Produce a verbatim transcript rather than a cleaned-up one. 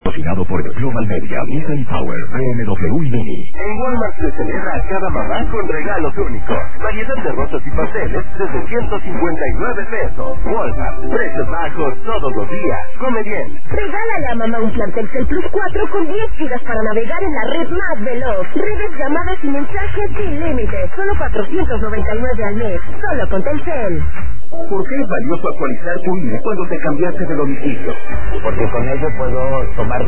Patrocinado por Global Media, Nissan Power, B M W y Mini. En Walmart se celebra a cada mamá con regalos únicos. Variedad de rosas y pasteles desde ciento cincuenta y nueve pesos. Walmart, precios bajos todos los días. Come bien. Regálale a mamá un plan Telcel Plus cuatro con diez gigas para navegar en la red más veloz. Redes, llamadas y mensajes sin límite. Solo cuatrocientos noventa y nueve al mes. Solo con Telcel. ¿Por qué es valioso actualizar tu I N E cuando te cambiaste de domicilio? Porque con ello puedo tomar